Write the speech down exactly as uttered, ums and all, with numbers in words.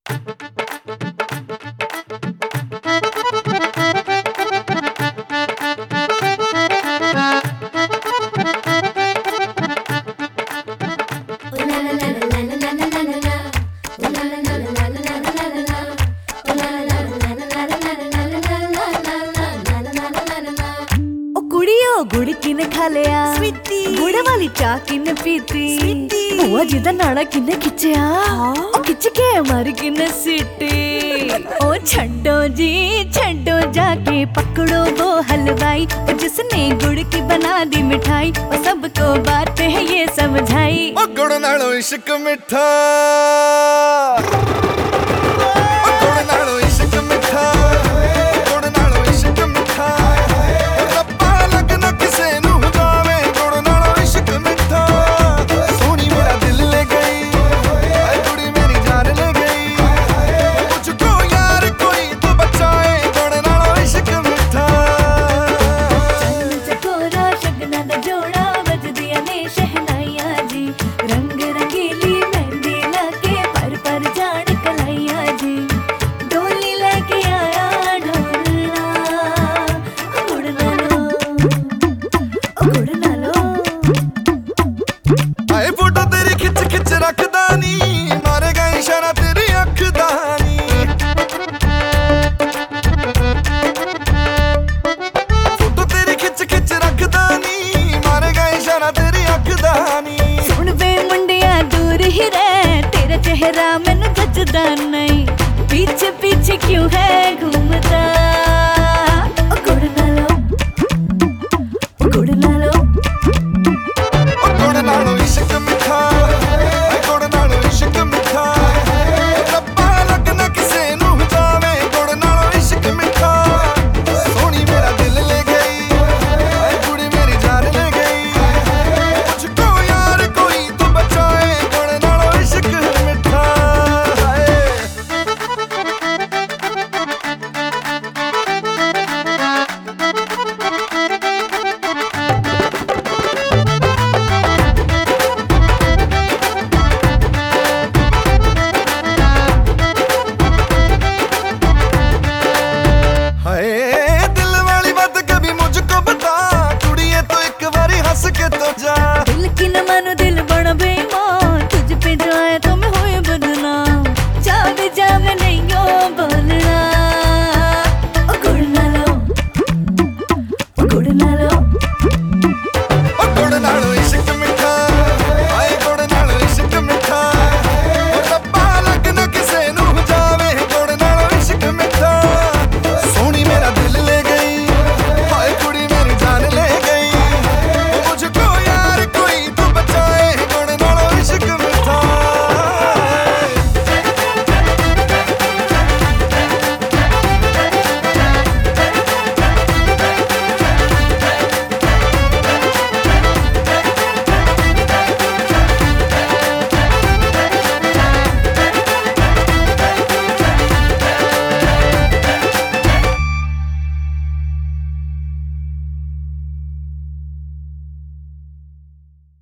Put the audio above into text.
गुड़ किने खा लिया गुड़ वाली चाह किने पीती बुआ जी दा नाड़ा किने खिंचया ओ खिंच के मार किने सीटी ओ छड्डो जी छड्डो जाके पकड़ो वो हलवाई ओ जिसने गुड़ की बना दी मिठाई ओ सबको बात है ये समझाई ओ गुड़ नालों इश्क मिठा चेहरा मैनू जचदा नहीं पीछे पीछे क्यों है घूमता।